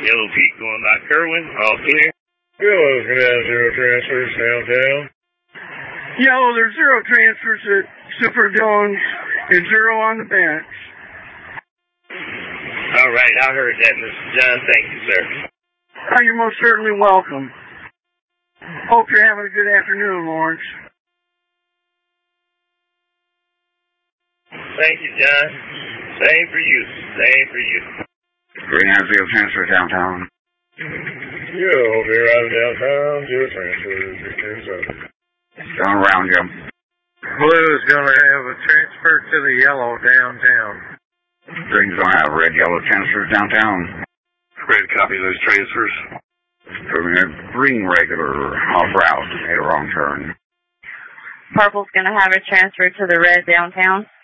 Yellow Pete going by Kerwin, all clear. Yellow's going to have 0 transfers downtown. Yellow, there's 0 transfers at Super Jones and 0 on the bench. All right, I heard that, Mr. John. Thank you, sir. You're most certainly welcome. Hope you're having a good afternoon, Lawrence. Thank you, John. Same for you. Same for you. Green has 0 transfers downtown. Yellow will be arriving downtown. 0 transfers. Returns over. Going around, Jim. Blue's going to have a transfer to the yellow downtown. Green's going to have red, yellow transfers downtown. Red copy those transfers. Proving a green regular off route. Made a wrong turn. Purple's going to have a transfer to the red downtown.